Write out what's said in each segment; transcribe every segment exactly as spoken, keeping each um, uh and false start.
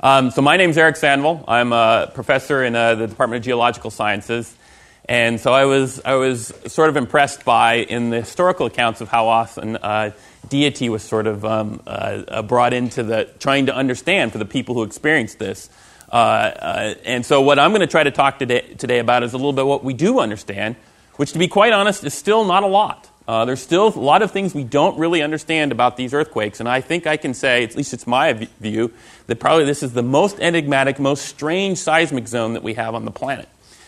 Um, so my name's Eric Sandville. I'm a professor in uh, the Department of Geological Sciences. And so I was I was sort of impressed by, in the historical accounts of how often uh, deity was sort of um, uh, brought into the trying to understand for the people who experienced this. Uh, uh, and so what I'm going to try to talk today, today about is a little bit what we do understand, which, to be quite honest, is still not a lot. Uh, there's still a lot of things we don't really understand about these earthquakes, and I think I can say, at least it's my view, that probably this is the most enigmatic, most strange seismic zone that we have on the planet.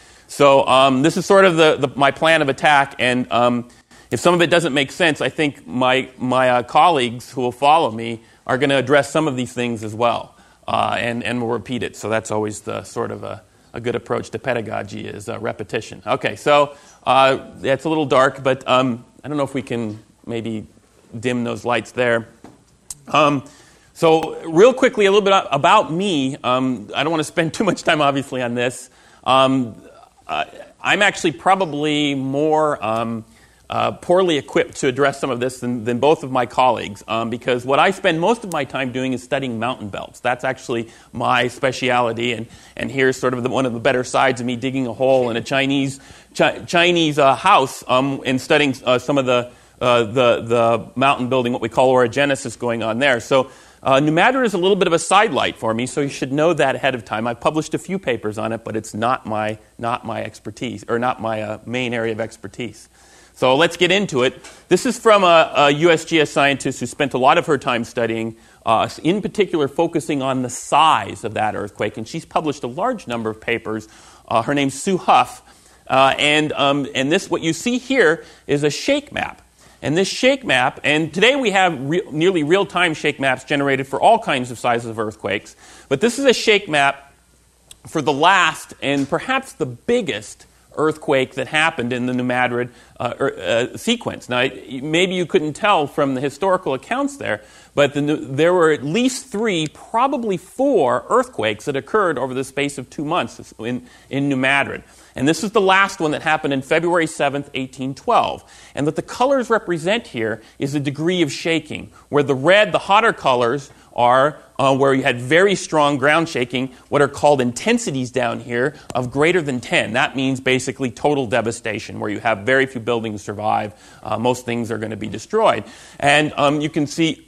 So um, this is sort of the, the, my plan of attack, and um, if some of it doesn't make sense, I think my, my uh, colleagues who will follow me are going to address some of these things as well, uh, and, and will repeat it. So that's always the sort of a, a good approach to pedagogy, is uh, repetition. Okay, so uh, it's a little dark, but um, I don't know if we can maybe dim those lights there. Um, so real quickly, a little bit about me. Um, I don't want to spend too much time, obviously, on this. Um, uh, I'm actually probably more um, uh, poorly equipped to address some of this than, than both of my colleagues, um, because what I spend most of my time doing is studying mountain belts. That's actually my speciality, and, and here's sort of the, one of the better sides of me digging a hole in a Chinese Ch- Chinese uh, house um, and studying uh, some of the, uh, the the mountain building, what we call orogenesis, going on there. So uh, New Madrid is a little bit of a sidelight for me, so you should know that ahead of time. I've published a few papers on it, but it's not my not my expertise, or not my uh, main area of expertise. So let's get into it. This is from a, a U S G S scientist who spent a lot of her time studying, uh, in particular focusing on the size of that earthquake, and she's published a large number of papers. Uh, her name's Sue Huff. Uh, and um, and this, what you see here, is a shake map. And this shake map, and today we have re- nearly real-time shake maps generated for all kinds of sizes of earthquakes. But this is a shake map for the last and perhaps the biggest earthquake that happened in the New Madrid uh, er, uh, sequence. Now, maybe you couldn't tell from the historical accounts there, but the, there were at least three, probably four earthquakes that occurred over the space of two months in, in New Madrid. And this is the last one that happened in February seventh, eighteen twelve. And what the colors represent here is a degree of shaking, where the red, the hotter colors, are uh, where you had very strong ground shaking, what are called intensities down here of greater than ten. That means basically total devastation, where you have very few buildings survive. Uh, most things are going to be destroyed. And um, you can see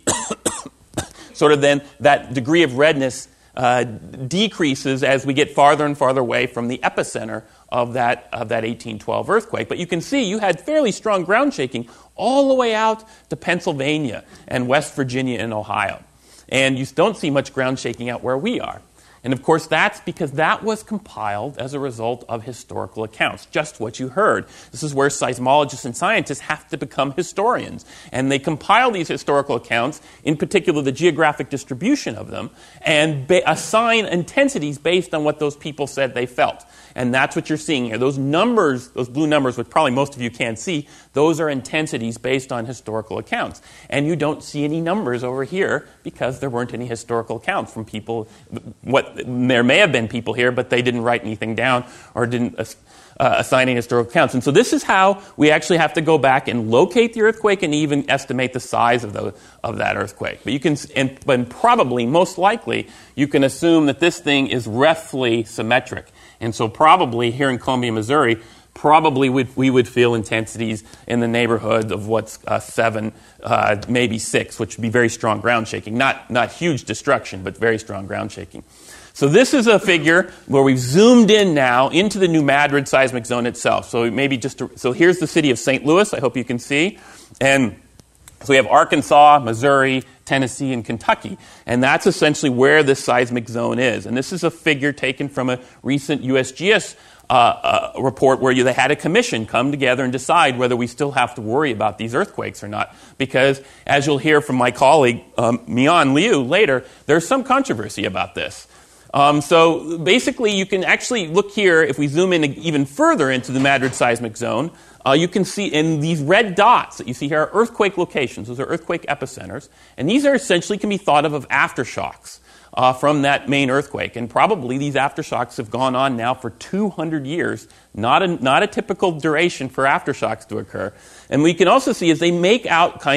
sort of then that degree of redness uh, decreases as we get farther and farther away from the epicenter of that of that eighteen twelve earthquake. But you can see you had fairly strong ground shaking all the way out to Pennsylvania and West Virginia and Ohio. And you don't see much ground shaking out where we are. And of course, that's because that was compiled as a result of historical accounts, just what you heard. This is where seismologists and scientists have to become historians. And they compile these historical accounts, in particular the geographic distribution of them, and ba- assign intensities based on what those people said they felt. And that's what you're seeing here. Those numbers, those blue numbers, which probably most of you can't see, those are intensities based on historical accounts. And you don't see any numbers over here because there weren't any historical accounts from people. What there may have been people here, but they didn't write anything down or didn't uh, assign any historical accounts. And so this is how we actually have to go back and locate the earthquake and even estimate the size of the of that earthquake. But you can, and, and probably, most likely, you can assume that this thing is roughly symmetric. And so probably here in Columbia, Missouri, probably we'd, we would feel intensities in the neighborhood of what's uh, seven, uh, maybe six, which would be very strong ground shaking. Not, not huge destruction, but very strong ground shaking. So this is a figure where we've zoomed in now into the New Madrid seismic zone itself. So maybe just to, so here's the city of Saint Louis. I hope you can see. And so we have Arkansas, Missouri, Tennessee, and Kentucky. And that's essentially where this seismic zone is. And this is a figure taken from a recent U S G S uh, uh, report where you, they had a commission come together and decide whether we still have to worry about these earthquakes or not. Because, as you'll hear from my colleague, um, Mian Liu, later, there's some controversy about this. Um, so basically, you can actually look here, if we zoom in even further into the Madrid seismic zone, uh, you can see in these red dots that you see here are earthquake locations. Those are earthquake epicenters. And these are essentially can be thought of as aftershocks uh, from that main earthquake. And probably these aftershocks have gone on now for two hundred years, not a, not a typical duration for aftershocks to occur. And we can also see as they make out kind of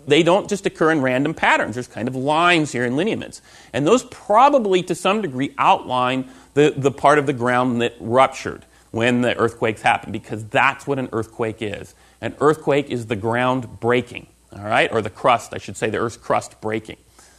they don't just occur in random patterns. There's kind of lines here and lineaments. And those probably, to some degree, outline the, the part of the ground that ruptured when the earthquakes happen, because that's what an earthquake is. An earthquake is the ground breaking, all right? Or the crust, I should say, the Earth's crust breaking.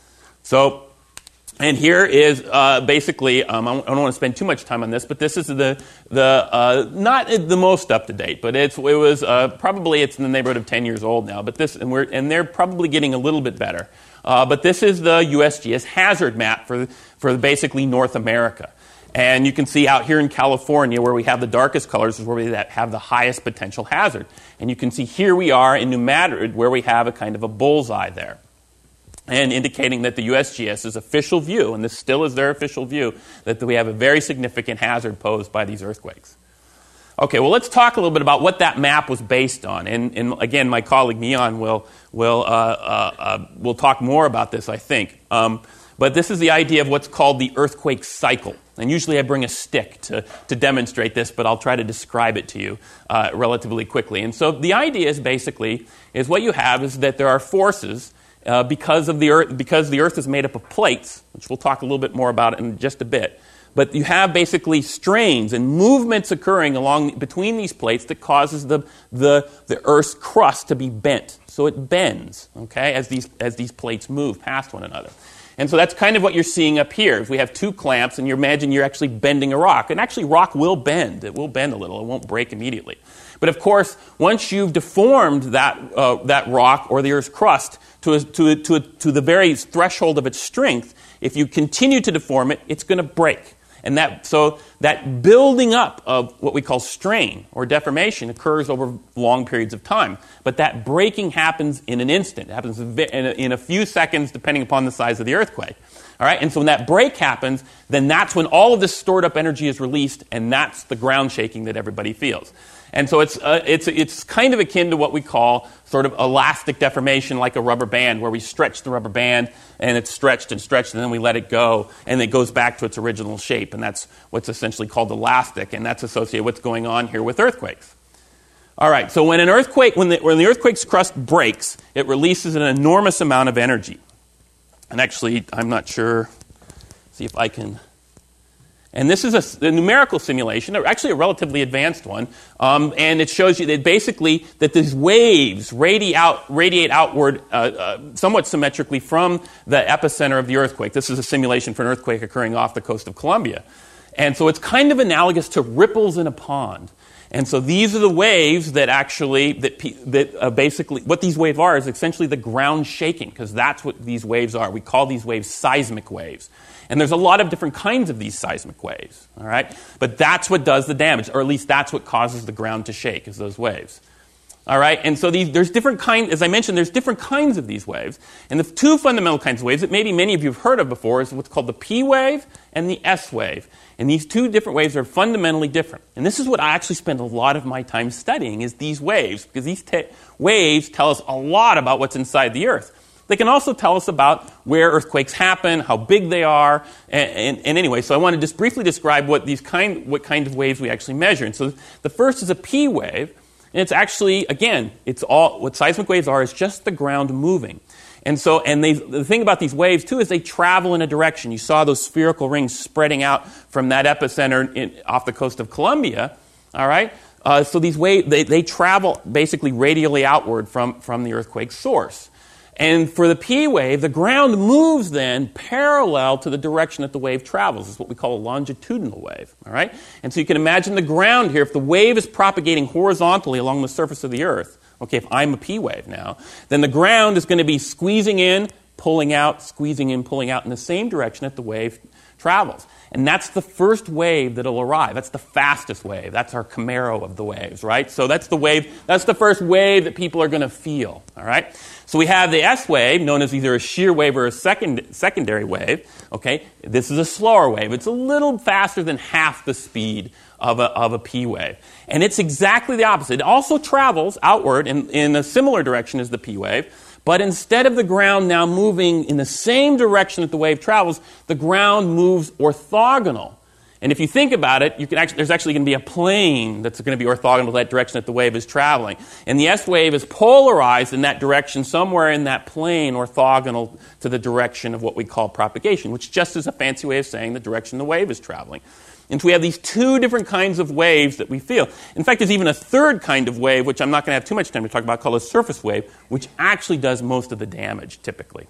So, and here is uh, basically, um, I don't want to spend too much time on this, but this is the, the uh, not the most up-to-date, but it's, it was uh, probably, it's in the neighborhood of ten years old now, but this, and, we're, and they're probably getting a little bit better. Uh, but this is the U S G S hazard map for, for basically North America. And you can see out here in California, where we have the darkest colors, is where we have the highest potential hazard. And you can see here we are in New Madrid, where we have a kind of a bullseye there, and indicating that the U S G S's official view, and this still is their official view, that we have a very significant hazard posed by these earthquakes. Okay, well, let's talk a little bit about what that map was based on. And, and again, my colleague Mian will will uh, uh, uh, will talk more about this, I think. Um, but this is the idea of what's called the earthquake cycle. And usually I bring a stick to, to demonstrate this, but I'll try to describe it to you uh, relatively quickly. And so the idea is basically, is what you have is that there are forces uh, because of the earth, because the earth is made up of plates, which we'll talk a little bit more about in just a bit. But you have basically strains and movements occurring along between these plates that causes the, the, the Earth's crust to be bent. So it bends, okay, as these, as these plates move past one another. And so that's kind of what you're seeing up here. If we have two clamps and you imagine you're actually bending a rock. And actually rock will bend. It will bend a little. It won't break immediately. But of course, once you've deformed that, uh, that rock or the Earth's crust to, a, to, a, to, a, to the very threshold of its strength, if you continue to deform it, it's going to break. And that, so that building up of what we call strain or deformation occurs over long periods of time. But that breaking happens in an instant. It happens in a, in a few seconds, depending upon the size of the earthquake. All right? And so when that break happens, then that's when all of this stored up energy is released, and that's the ground shaking that everybody feels. And so it's, uh, it's, it's kind of akin to what we call sort of elastic deformation, like a rubber band, where we stretch the rubber band, and it's stretched and stretched, and then we let it go, and it goes back to its original shape. And that's what's essentially called elastic, and that's associated with what's going on here with earthquakes. All right, so when an earthquake, when the, when the earthquake's crust breaks, it releases an enormous amount of energy. And actually, I'm not sure, see if I can... And this is a, a numerical simulation, actually a relatively advanced one, um, and it shows you that basically that these waves radiate, out, radiate outward uh, uh, somewhat symmetrically from the epicenter of the earthquake. This is a simulation for an earthquake occurring off the coast of Colombia. And so it's kind of analogous to ripples in a pond. And so these are the waves that actually, that, that uh, basically, what these waves are is essentially the ground shaking, because that's what these waves are. We call these waves seismic waves. And there's a lot of different kinds of these seismic waves, all right? But that's what does the damage, or at least that's what causes the ground to shake, is those waves. All right, and so these, there's different kinds, as I mentioned, there's different kinds of these waves. And the two fundamental kinds of waves that maybe many of you have heard of before is what's called the P wave and the S wave. And these two different waves are fundamentally different. And this is what I actually spend a lot of my time studying, is these waves, because these te- waves tell us a lot about what's inside the Earth. They can also tell us about where earthquakes happen, how big they are, and, and, and anyway, so I want to just briefly describe what these kind, what kind of waves we actually measure. And so the first is a P wave, and it's actually, again, it's all what seismic waves are is just the ground moving. And so, and they, the thing about these waves too is they travel in a direction. You saw those spherical rings spreading out from that epicenter in, off the coast of Colombia. All right, uh, so these waves they, they travel basically radially outward from from the earthquake source. And for the P wave, the ground moves then parallel to the direction that the wave travels. It's what we call a longitudinal wave. All right? And so you can imagine the ground here, if the wave is propagating horizontally along the surface of the Earth, okay, if I'm a P wave now, then the ground is going to be squeezing in, pulling out, squeezing in, pulling out in the same direction that the wave travels. And that's the first wave that'll arrive. That's the fastest wave. That's our Camaro of the waves, right? So that's the wave, that's the first wave that people are going to feel, all right? So we have the S wave, known as either a shear wave or a second, secondary wave, okay? This is a slower wave. It's a little faster than half the speed of a, of a P wave. And it's exactly the opposite. It also travels outward in, in a similar direction as the P wave, but instead of the ground now moving in the same direction that the wave travels, the ground moves orthogonal. And if you think about it, you can actually, there's actually going to be a plane that's going to be orthogonal to that direction that the wave is traveling. And the S wave is polarized in that direction somewhere in that plane orthogonal to the direction of what we call propagation, which just is a fancy way of saying the direction the wave is traveling. And so we have these two different kinds of waves that we feel. In fact, there's even a third kind of wave, which I'm not going to have too much time to talk about, called a surface wave, which actually does most of the damage, typically.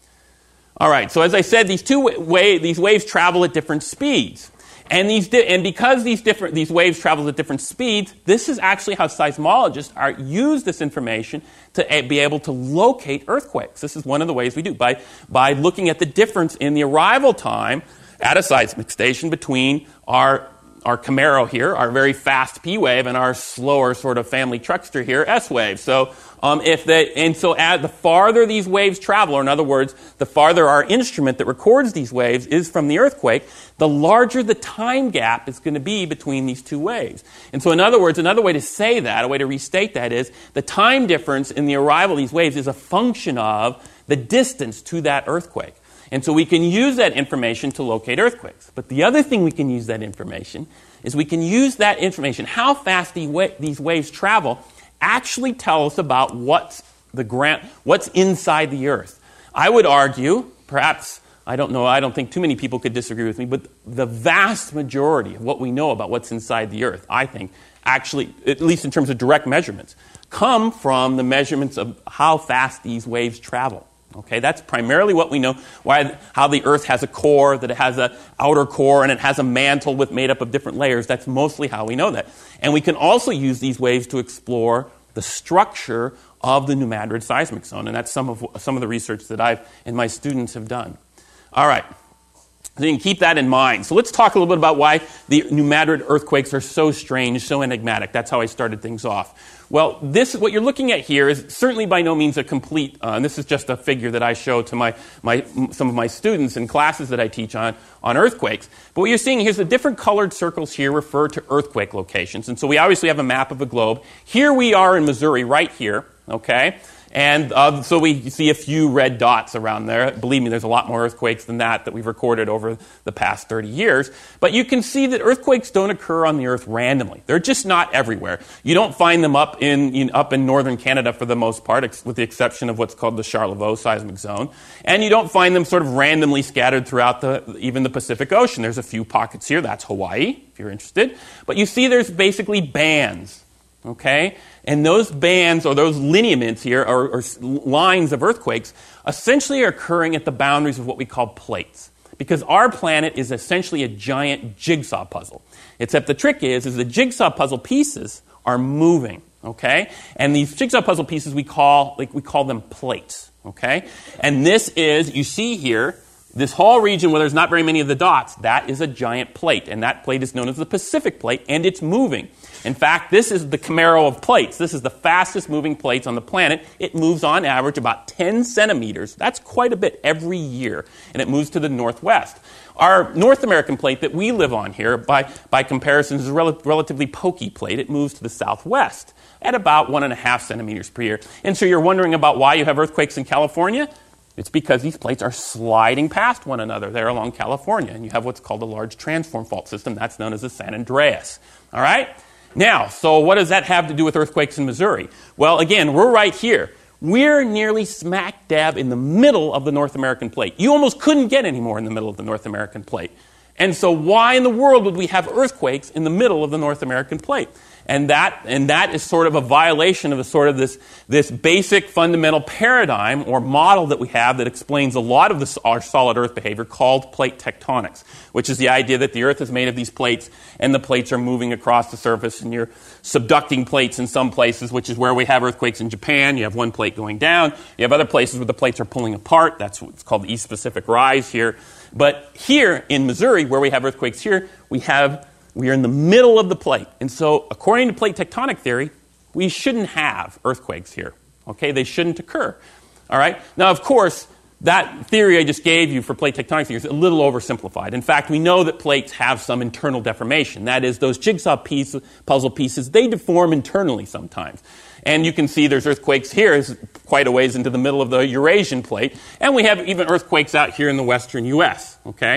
All right, so as I said, these two wa- these waves travel at different speeds. And these di- and because these different these waves travel at different speeds, this is actually how seismologists are use this information to a- be able to locate earthquakes. This is one of the ways we do, by by looking at the difference in the arrival time at a seismic station between our our Camaro here, our very fast P wave, and our slower sort of family truckster here, S wave. So um, if they and so as the farther these waves travel, or in other words, the farther our instrument that records these waves is from the earthquake, the larger the time gap is going to be between these two waves. And so in other words, another way to say that, a way to restate that is the time difference in the arrival of these waves is a function of the distance to that earthquake. And so we can use that information to locate earthquakes. But the other thing we can use that information is we can use that information, how fast the wa- these waves travel, actually tell us about what's the ground, what's inside the earth. I would argue, perhaps, I don't know, I don't think too many people could disagree with me, but the vast majority of what we know about what's inside the earth, I think, actually, at least in terms of direct measurements, come from the measurements of how fast these waves travel. Okay, that's primarily what we know, why, how the Earth has a core, that it has an outer core, and it has a mantle with made up of different layers. That's mostly how we know that. And we can also use these waves to explore the structure of the New Madrid seismic zone, and that's some of some of the research that I've and my students have done. All right, so you can keep that in mind. So let's talk a little bit about why the New Madrid earthquakes are so strange, so enigmatic. That's how I started things off. Well, this, what you're looking at here is certainly by no means a complete, uh, and this is just a figure that I show to my, my some of my students in classes that I teach on, on earthquakes. But what you're seeing here is the different colored circles here refer to earthquake locations. And so we obviously have a map of the globe. Here we are in Missouri, right here, okay? And uh, so we see a few red dots around there. Believe me, there's a lot more earthquakes than that that we've recorded over the past thirty years. But you can see that earthquakes don't occur on the Earth randomly. They're just not everywhere. You don't find them up in, in up in northern Canada for the most part, ex- with the exception of what's called the Charlevoix seismic zone. And you don't find them sort of randomly scattered throughout the even the Pacific Ocean. There's a few pockets here. That's Hawaii, if you're interested. But you see there's basically bands. Okay? And those bands, or those lineaments here, or, or lines of earthquakes, essentially are occurring at the boundaries of what we call plates. Because our planet is essentially a giant jigsaw puzzle. Except the trick is, is the jigsaw puzzle pieces are moving. Okay? And these jigsaw puzzle pieces, we call, like, we call them plates. Okay? And this is, you see here, this whole region where there's not very many of the dots, that is a giant plate. And that plate is known as the Pacific Plate, and it's moving. In fact, this is the Camaro of plates. This is the fastest moving plates on the planet. It moves on average about ten centimeters. That's quite a bit every year. And it moves to the northwest. Our North American plate that we live on here, by, by comparison, is a rel- relatively pokey plate. It moves to the southwest at about one and a half centimeters per year. And so you're wondering about why you have earthquakes in California? It's because these plates are sliding past one another there along California. And you have what's called a large transform fault system. That's known as the San Andreas. All right? Now, so what does that have to do with earthquakes in Missouri? Well, again, we're right here. We're nearly smack dab in the middle of the North American plate. You almost couldn't get any more in the middle of the North American plate. And so why in the world would we have earthquakes in the middle of the North American plate? And that and that is sort of a violation of a sort of this, this basic fundamental paradigm or model that we have that explains a lot of this, our solid Earth behavior called plate tectonics, which is the idea that the Earth is made of these plates and the plates are moving across the surface and you're subducting plates in some places, which is where we have earthquakes in Japan. You have one plate going down. You have other places where the plates are pulling apart. That's what's called the East Pacific Rise here. But here in Missouri, where we have earthquakes here, we have We are in the middle of the plate. And so, according to plate tectonic theory, we shouldn't have earthquakes here. Okay? They shouldn't occur. All right? Now, of course, that theory I just gave you for plate tectonic theory is a little oversimplified. In fact, we know that plates have some internal deformation. That is, those jigsaw piece, puzzle pieces, they deform internally sometimes. And you can see there's earthquakes here, is quite a ways into the middle of the Eurasian plate. And we have even earthquakes out here in the western U S, okay?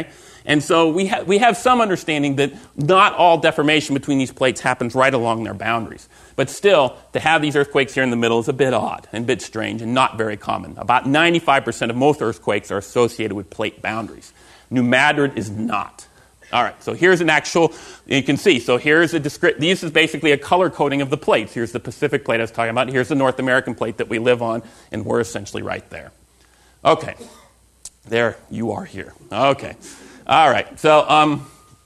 And so we, ha- we have some understanding that not all deformation between these plates happens right along their boundaries. But still, to have these earthquakes here in the middle is a bit odd and a bit strange and not very common. About ninety-five percent of most earthquakes are associated with plate boundaries. New Madrid is not. All right, so here's an actual, you can see, so here's a descript, this is basically a color coding of the plates. Here's the Pacific plate I was talking about. Here's the North American plate that we live on, and we're essentially right there. Okay, there you are here. Okay, all right, so um,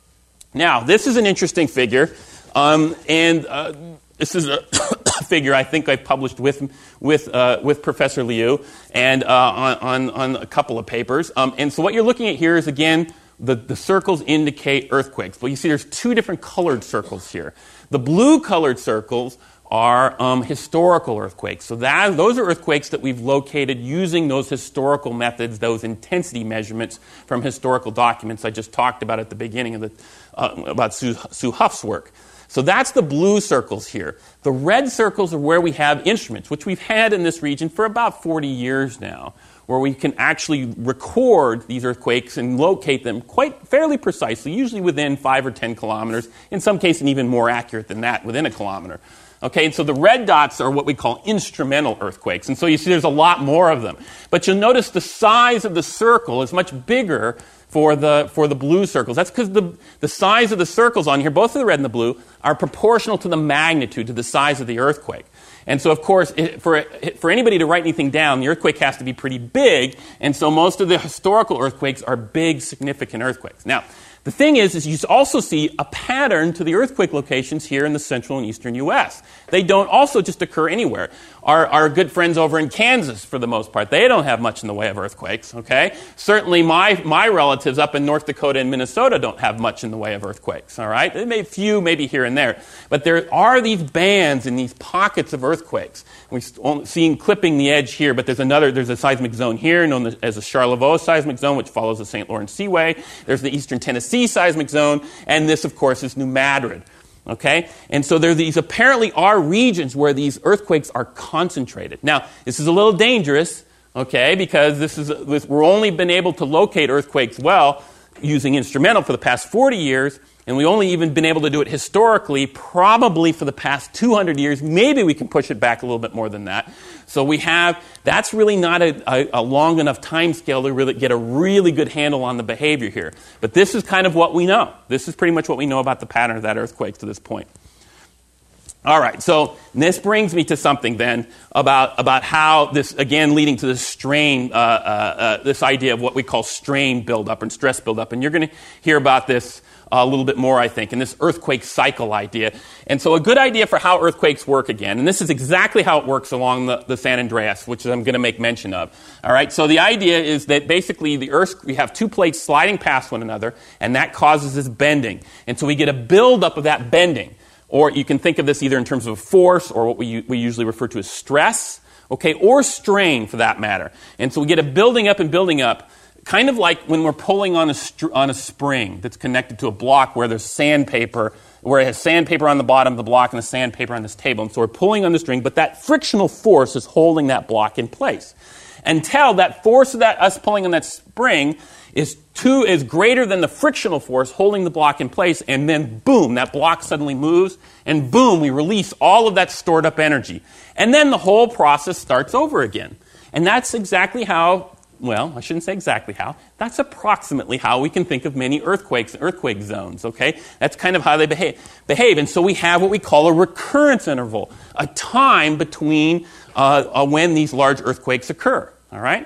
now this is an interesting figure, um, and uh, this is a figure I think I published with with uh, with Professor Liu and uh, on, on on a couple of papers. Um, and so what you're looking at here is, again, The, the circles indicate earthquakes. But you see there's two different colored circles here. The blue colored circles are um, historical earthquakes. So that, those are earthquakes that we've located using those historical methods, those intensity measurements from historical documents I just talked about at the beginning of the, uh, about Sue, Sue Huff's work. So that's the blue circles here. The red circles are where we have instruments, which we've had in this region for about forty years now, where we can actually record these earthquakes and locate them quite fairly precisely, usually within five or ten kilometers, in some cases even more accurate than that, within a kilometer. Okay, and so the red dots are what we call instrumental earthquakes. And so you see there's a lot more of them. But you'll notice the size of the circle is much bigger for the for the blue circles. That's because the, the size of the circles on here, both of the red and the blue, are proportional to the magnitude, to the size of the earthquake. And so, of course, it, for for anybody to write anything down, the earthquake has to be pretty big, and so most of the historical earthquakes are big, significant earthquakes. Now, the thing is, is you also see a pattern to the earthquake locations here in the central and eastern U S. They don't also just occur anywhere. Our, our good friends over in Kansas, for the most part, they don't have much in the way of earthquakes, okay? Certainly my, my relatives up in North Dakota and Minnesota don't have much in the way of earthquakes, all right? They may have few, maybe here and there. But there are these bands and these pockets of earthquakes. We've seen clipping the edge here, but there's another, there's a seismic zone here known as the Charlevoix seismic zone, which follows the Saint Lawrence Seaway. There's the eastern Tennessee seismic zone, and this, of course, is New Madrid. Okay? And so there these apparently are regions where these earthquakes are concentrated. Now, this is a little dangerous, okay, because this is this, we're only been able to locate earthquakes well using instrumental for the past forty years, and we only even been able to do it historically probably for the past two hundred years. Maybe we can push it back a little bit more than that. So we have, that's really not a, a, a long enough time scale to really get a really good handle on the behavior here. But this is kind of what we know. This is pretty much what we know about the pattern of that earthquake to this point. All right, so this brings me to something then about, about how this, again, leading to this strain, uh, uh, uh, this idea of what we call strain buildup and stress buildup. And you're going to hear about this a little bit more, I think, in this earthquake cycle idea. And so a good idea for how earthquakes work again, and this is exactly how it works along the, the San Andreas, which I'm going to make mention of. All right, so the idea is that basically the earth, we have two plates sliding past one another, and that causes this bending. And so we get a buildup of that bending. Or you can think of this either in terms of force or what we, we usually refer to as stress, okay, or strain for that matter. And so we get a building up and building up, kind of like when we're pulling on a str- on a spring that's connected to a block where there's sandpaper, where it has sandpaper on the bottom of the block and the sandpaper on this table. And so we're pulling on the string, but that frictional force is holding that block in place. Until that force of that us pulling on that spring is two is greater than the frictional force holding the block in place, and then boom, that block suddenly moves, and boom, we release all of that stored up energy. And then the whole process starts over again. And that's exactly how, well, I shouldn't say exactly how, that's approximately how we can think of many earthquakes, earthquake zones, okay? That's kind of how they behave. behave. And so we have what we call a recurrence interval, a time between uh, uh, when these large earthquakes occur, all right?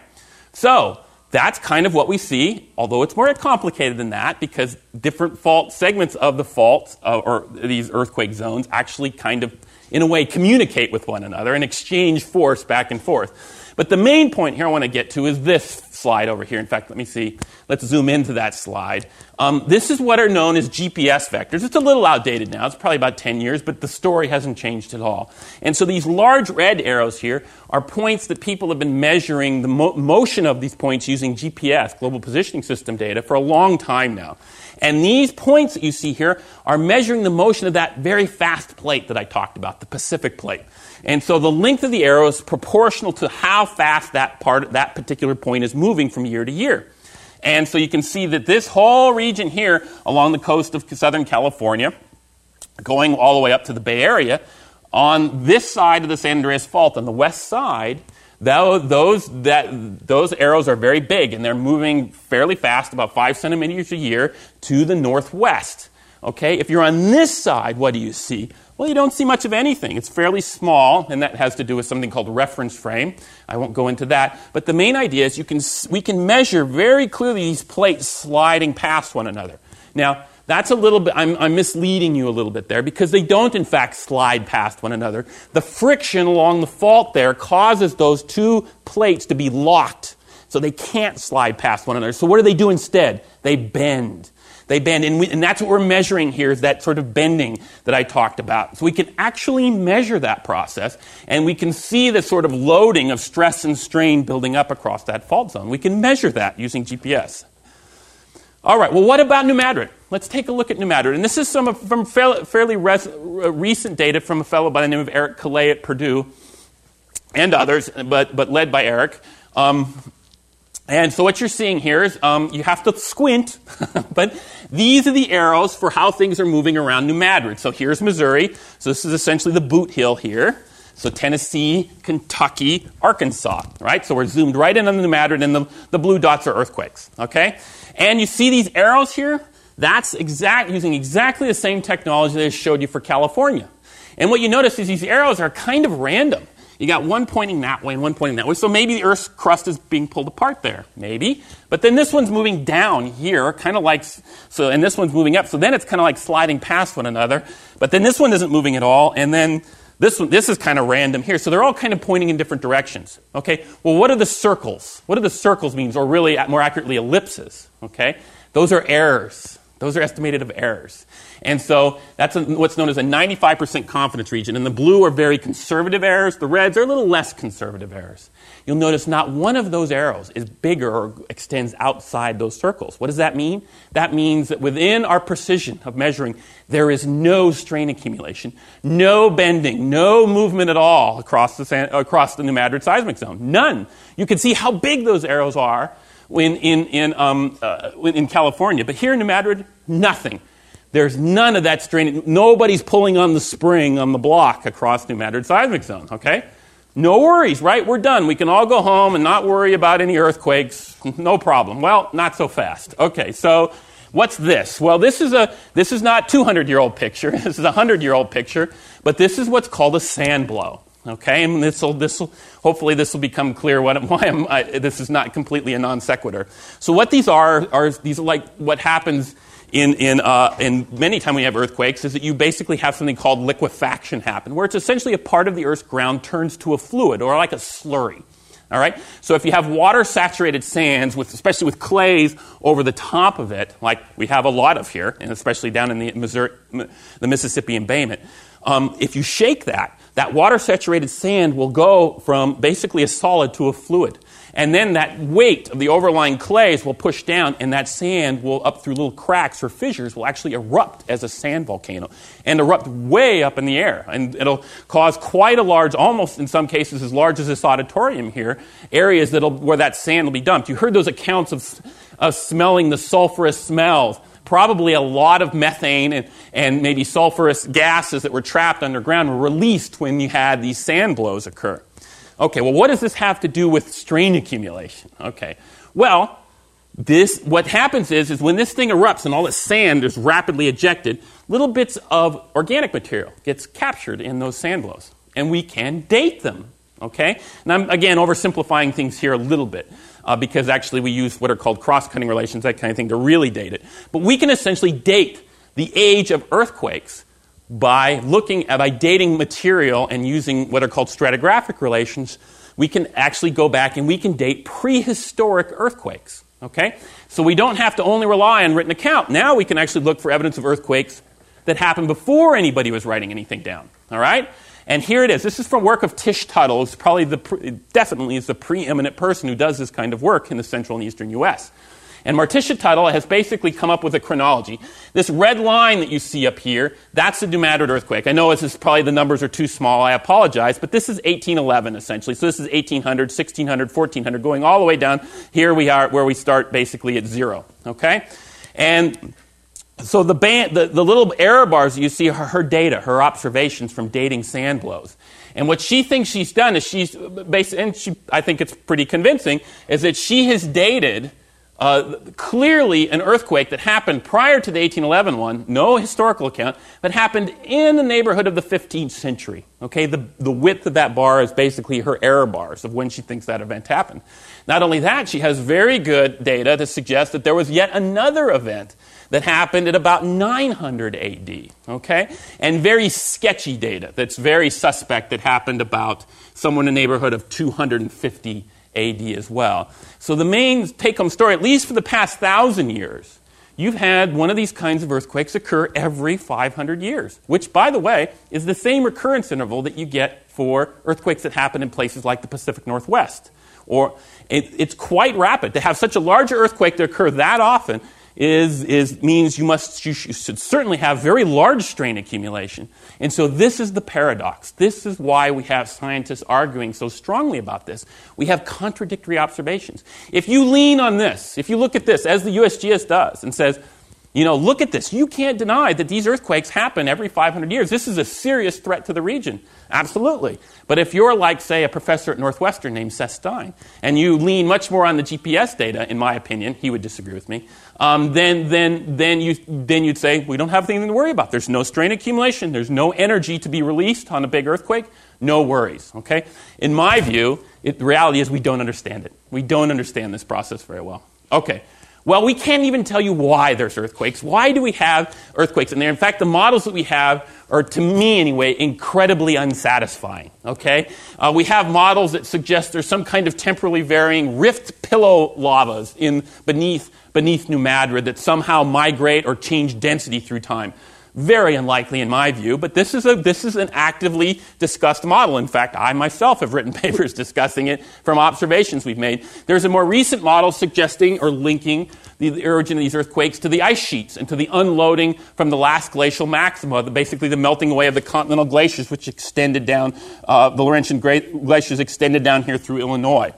So that's kind of what we see, although it's more complicated than that because different fault segments of the fault uh, or these earthquake zones actually kind of, in a way, communicate with one another and exchange force back and forth. But the main point here I want to get to is this slide over here. In fact, let me see. Let's zoom into that slide. Um, this is what are known as G P S vectors. It's a little outdated now. It's probably about ten years, but the story hasn't changed at all. And so these large red arrows here are points that people have been measuring the mo- motion of these points using G P S, Global Positioning System data, for a long time now. And these points that you see here are measuring the motion of that very fast plate that I talked about, the Pacific plate. And so the length of the arrow is proportional to how fast that part, that particular point is moving from year to year. And so you can see that this whole region here along the coast of Southern California, going all the way up to the Bay Area, on this side of the San Andreas Fault, on the west side, those, that, those arrows are very big, and they're moving fairly fast, about five centimeters a year, to the northwest. Okay, if you're on this side, what do you see? Well, you don't see much of anything. It's fairly small, and that has to do with something called reference frame. I won't go into that. But the main idea is you can, we can measure very clearly these plates sliding past one another. Now, that's a little bit, I'm, I'm misleading you a little bit there, because they don't, in fact, slide past one another. The friction along the fault there causes those two plates to be locked, so they can't slide past one another. So what do they do instead? They bend. They bend, and, we, and that's what we're measuring here, is that sort of bending that I talked about. So we can actually measure that process, and we can see the sort of loading of stress and strain building up across that fault zone. We can measure that using G P S. All right, well, what about New Madrid? Let's take a look at New Madrid. And this is some of, from fairly, fairly res, recent data from a fellow by the name of Eric Calais at Purdue, and others, but, but led by Eric. Um, And so what you're seeing here is um, you have to squint, but these are the arrows for how things are moving around New Madrid. So here's Missouri. So this is essentially the boot hill here. So Tennessee, Kentucky, Arkansas, right? So we're zoomed right in on New Madrid, and the, the blue dots are earthquakes, okay? And you see these arrows here? That's exact, using exactly the same technology that I showed you for California. And what you notice is these arrows are kind of random. You got one pointing that way and one pointing that way. So maybe the Earth's crust is being pulled apart there. Maybe. But then this one's moving down here, kind of like, so, and this one's moving up. So then it's kind of like sliding past one another. But then this one isn't moving at all. And then this one, this is kind of random here. So they're all kind of pointing in different directions. Okay. Well, what are the circles? What do the circles mean? Or really, more accurately, ellipses. Okay. Those are errors. Those are estimated of errors. And so that's a, what's known as a ninety-five percent confidence region. And the blue are very conservative errors. The reds are a little less conservative errors. You'll notice not one of those arrows is bigger or extends outside those circles. What does that mean? That means that within our precision of measuring, there is no strain accumulation, no bending, no movement at all across the, San, across the New Madrid seismic zone. None. You can see how big those arrows are in, in, in, um, uh, in California. But here in New Madrid, nothing. There's none of that strain. Nobody's pulling on the spring on the block across New Madrid seismic zone, okay? No worries, right? We're done. We can all go home and not worry about any earthquakes. No problem. Well, not so fast. Okay, so what's this? Well, this is a this is not two hundred year old picture. This is a one hundred year old picture, but this is what's called a sand blow. Okay, and this will this will hopefully this will become clear what why I'm, I, this is not completely a non sequitur. So what these are are these are like what happens in in uh, in many times when you have earthquakes is that you basically have something called liquefaction happen, where it's essentially a part of the Earth's ground turns to a fluid or like a slurry. All right. So if you have water-saturated sands, with especially with clays over the top of it, like we have a lot of here, and especially down in the Missouri, the Mississippi embayment, um, if you shake that, that water-saturated sand will go from basically a solid to a fluid. And then that weight of the overlying clays will push down, and that sand will, up through little cracks or fissures, will actually erupt as a sand volcano and erupt way up in the air. And it'll cause quite a large, almost in some cases as large as this auditorium here, areas that'll, where that sand will be dumped. You heard those accounts of, of smelling the sulfurous smells. Probably a lot of methane and, and maybe sulfurous gases that were trapped underground were released when you had these sand blows occur. Okay, well, what does this have to do with strain accumulation? Okay, well, this what happens is, is when this thing erupts and all this sand is rapidly ejected, little bits of organic material gets captured in those sand blows, and we can date them. Okay, and I'm, again, oversimplifying things here a little bit, uh, because actually we use what are called cross-cutting relations, that kind of thing, to really date it. But we can essentially date the age of earthquakes by looking at, by dating material and using what are called stratigraphic relations. We can actually go back and we can date prehistoric earthquakes. Okay? So we don't have to only rely on written account. Now we can actually look for evidence of earthquakes that happened before anybody was writing anything down. All right? And here it is. This is from work of Tish Tuttle, who's probably the, definitely is the preeminent person who does this kind of work in the central and eastern U S And Martisha Tuttle has basically come up with a chronology. This red line that you see up here, that's the New Madrid earthquake. I know this is probably the numbers are too small, I apologize, but this is eighteen eleven essentially. So this is eighteen hundred, sixteen hundred, fourteen hundred, going all the way down. Here we are where we start basically at zero, okay? And so the, band, the, the little error bars you see are her data, her observations from dating sand blows. And what she thinks she's done is she's, based, and she, I think it's pretty convincing, is that she has dated uh, clearly an earthquake that happened prior to the eighteen eleven one, no historical account, but happened in the neighborhood of the fifteenth century. Okay, the, the width of that bar is basically her error bars of when she thinks that event happened. Not only that, she has very good data to suggest that there was yet another event that happened at about nine hundred A D, okay? And very sketchy data that's very suspect that happened about somewhere in the neighborhood of two hundred fifty A D as well. So the main take-home story, at least for the past thousand years, you've had one of these kinds of earthquakes occur every five hundred years, which, by the way, is the same recurrence interval that you get for earthquakes that happen in places like the Pacific Northwest. Or it, it's quite rapid. To have such a large earthquake to occur that often is, is means you must you should certainly have very large strain accumulation. And so this is the paradox. This is why we have scientists arguing so strongly about this. We have contradictory observations. If you lean on this, if you look at this, as the U S G S does, and says, you know, look at this. You can't deny that these earthquakes happen every five hundred years. This is a serious threat to the region. Absolutely. But if you're like, say, a professor at Northwestern named Seth Stein, and you lean much more on the G P S data, in my opinion, he would disagree with me, um, then, then, then, you, then you'd say, we don't have anything to worry about. There's no strain accumulation. There's no energy to be released on a big earthquake. No worries. Okay? In my view, it, the reality is we don't understand it. We don't understand this process very well. Okay. Well, we can't even tell you why there's earthquakes. Why do we have earthquakes in there? In fact, the models that we have are, to me anyway, incredibly unsatisfying. Okay, uh, we have models that suggest there's some kind of temporally varying rift pillow lavas in beneath beneath New Madrid that somehow migrate or change density through time. Very unlikely in my view, but this is a this is an actively discussed model. In fact, I myself have written papers discussing it from observations we've made. There's a more recent model suggesting or linking the, the origin of these earthquakes to the ice sheets and to the unloading from the last glacial maxima, the, basically the melting away of the continental glaciers, which extended down, uh, the Laurentian glaciers extended down here through Illinois.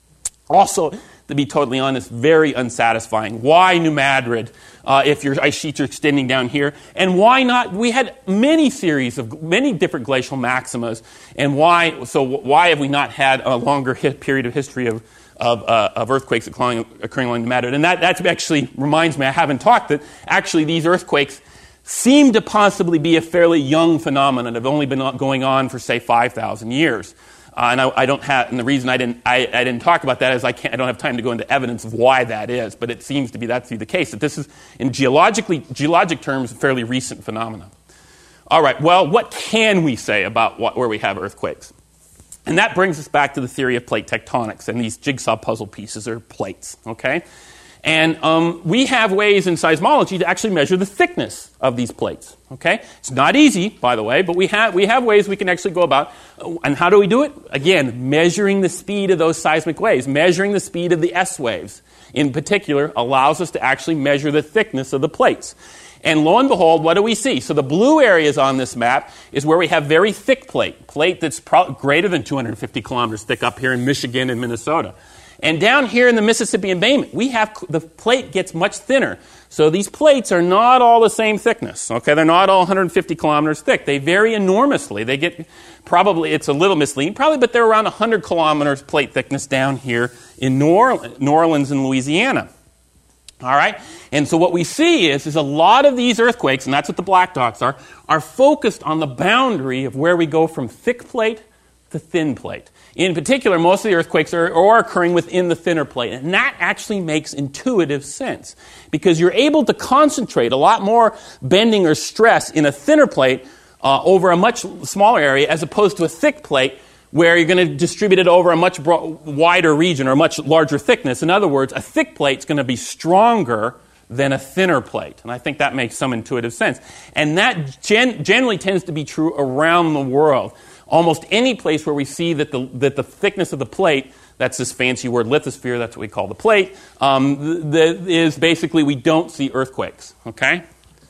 Also, to be totally honest, very unsatisfying. Why New Madrid, uh, if your ice sheets are extending down here? And why not? We had many series of, many different glacial maximas. And why, so why have we not had a longer hit period of history of, of, uh, of earthquakes occurring, occurring along New Madrid? And that, that actually reminds me, I haven't talked that actually these earthquakes seem to possibly be a fairly young phenomenon, have only been going on for, say, five thousand years. Uh, and I, I don't have, and the reason I didn't, I, I didn't talk about that is I can't, I don't have time to go into evidence of why that is. But it seems to be that's the case. That this is, in geologically, geologic terms, a fairly recent phenomenon. All right. Well, what can we say about what, where we have earthquakes? And that brings us back to the theory of plate tectonics, and these jigsaw puzzle pieces are plates. Okay. And um, we have ways in seismology to actually measure the thickness of these plates. Okay, it's not easy, by the way, but we have we have ways we can actually go about. And how do we do it? Again, measuring the speed of those seismic waves, measuring the speed of the S waves, in particular, allows us to actually measure the thickness of the plates. And lo and behold, what do we see? So the blue areas on this map is where we have very thick plate, plate that's pro- greater than two hundred fifty kilometers thick up here in Michigan and Minnesota. And down here in the Mississippi embayment, we have, the plate gets much thinner. So these plates are not all the same thickness. Okay, they're not all one hundred fifty kilometers thick. They vary enormously. They get, probably, it's a little misleading, probably, but they're around one hundred kilometers plate thickness down here in New Orleans, New Orleans and Louisiana. All right? And so what we see is, is a lot of these earthquakes, and that's what the black dots are, are focused on the boundary of where we go from thick plate to thin plate. In particular, most of the earthquakes are, are occurring within the thinner plate. And that actually makes intuitive sense because you're able to concentrate a lot more bending or stress in a thinner plate uh, over a much smaller area as opposed to a thick plate where you're going to distribute it over a much broad, wider region or a much larger thickness. In other words, a thick plate is going to be stronger than a thinner plate. And I think that makes some intuitive sense. And that gen- generally tends to be true around the world. Almost any place where we see that the that the thickness of the plate, That's this fancy word, lithosphere. That's what we call the plate. Um, the, the, is basically we don't see earthquakes. Okay.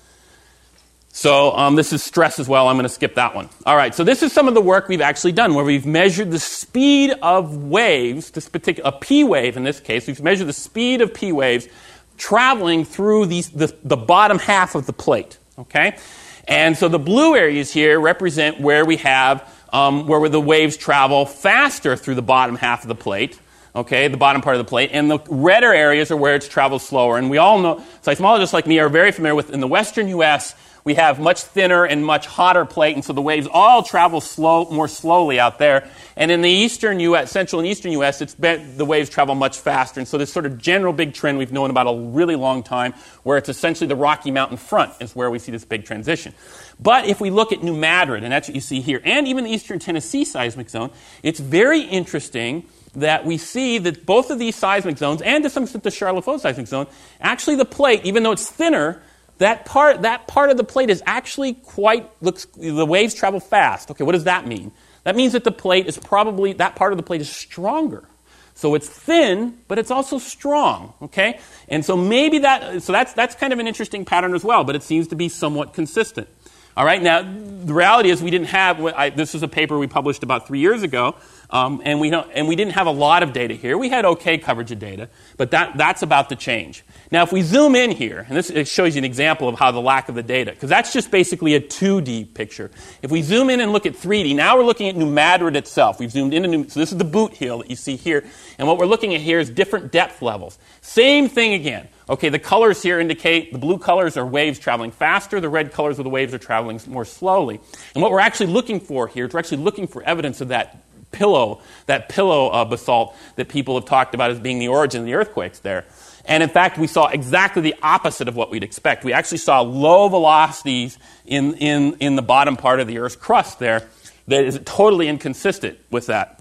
So um, this is stress as well. I'm going to skip that one. All right. So this is some of the work we've actually done, where we've measured the speed of waves. This particular a P wave in this case. We've measured the speed of P waves traveling through these, the, the bottom half of the plate. Okay. And so the blue areas here represent where we have um, where the waves travel faster through the bottom half of the plate, okay, the bottom part of the plate, and the redder areas are where it's traveled slower. And we all know, seismologists like me are very familiar with, in the western U S, we have much thinner and much hotter plate, and so the waves all travel slow, more slowly out there. And in the eastern U S, central and eastern U S, it's been, the waves travel much faster. And so this sort of general big trend we've known about a really long time, where it's essentially the Rocky Mountain front is where we see this big transition. But if we look at New Madrid, and that's what you see here, and even the eastern Tennessee seismic zone, it's very interesting that we see that both of these seismic zones, and to some extent the Charlotte-Faux seismic zone, actually the plate, even though it's thinner, That part, that part of the plate is actually quite, looks, the waves travel fast. Okay, what does that mean? That means that the plate is probably, that part of the plate is stronger. So it's thin, but it's also strong, okay? And so maybe that, so that's, that's kind of an interesting pattern as well, but it seems to be somewhat consistent. All right, now, the reality is we didn't have, I, this is a paper we published about three years ago, um, and we don't, and we didn't have a lot of data here. We had okay coverage of data, but that, that's about to change. Now, if we zoom in here, and this it shows you an example of how the lack of the data, because that's just basically a two D picture. If we zoom in and look at three D, now we're looking at New Madrid itself. We've zoomed into New, so this is the boot hill that you see here, and what we're looking at here is different depth levels. Same thing again. Okay, the colors here indicate the blue colors are waves traveling faster, the red colors are the waves are traveling more slowly. And what we're actually looking for here is we're actually looking for evidence of that pillow, that pillow uh, basalt that people have talked about as being the origin of the earthquakes there. And in fact, we saw exactly the opposite of what we'd expect. We actually saw low velocities in, in, in the bottom part of the Earth's crust there that is totally inconsistent with that.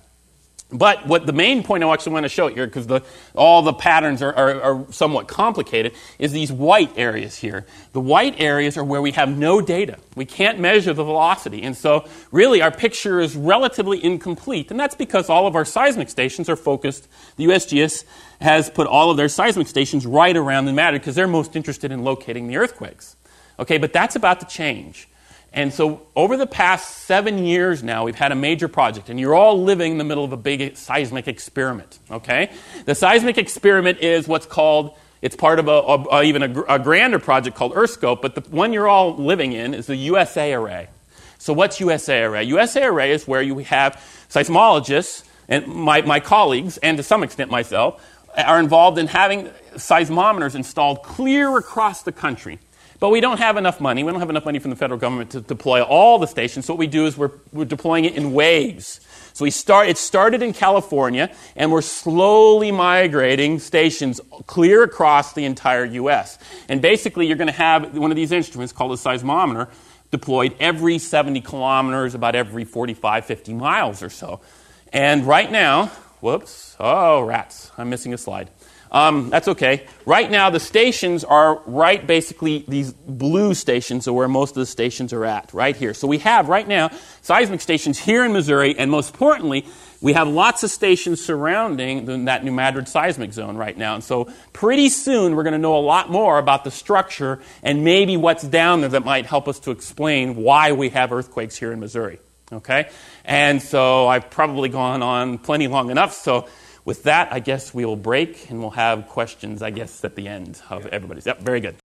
But what the main point I actually want to show here, because the, all the patterns are, are, are somewhat complicated, is these white areas here. The white areas are where we have no data. We can't measure the velocity. And so really our picture is relatively incomplete. And that's because all of our seismic stations are focused. The U S G S has put all of their seismic stations right around the Madrid because they're most interested in locating the earthquakes. Okay, but that's about to change. And so over the past seven years now, we've had a major project, and you're all living in the middle of a big seismic experiment, okay? The seismic experiment is what's called, it's part of a, a, a even a, a grander project called EarthScope, but the one you're all living in is the U S A Array. So what's U S A Array? U S A Array is where you have seismologists, and my, my colleagues, and to some extent myself, are involved in having seismometers installed clear across the country. But we don't have enough money. We don't have enough money from the federal government to deploy all the stations. So what we do is we're, we're deploying it in waves. So we start. It started in California, and we're slowly migrating stations clear across the entire U S. And basically, you're going to have one of these instruments called a seismometer deployed every seventy kilometers, about every forty-five, fifty miles or so. And right now, whoops, oh, rats, I'm missing a slide. Um, that's okay. Right now, the stations are right, basically, these blue stations are where most of the stations are at, right here. So we have, right now, seismic stations here in Missouri, and most importantly, we have lots of stations surrounding the, that New Madrid seismic zone right now. And so pretty soon, we're going to know a lot more about the structure and maybe what's down there that might help us to explain why we have earthquakes here in Missouri, okay? And so I've probably gone on plenty long enough, so with that, I guess we will break, and we'll have questions, I guess, at the end of everybody's. Yep, very good.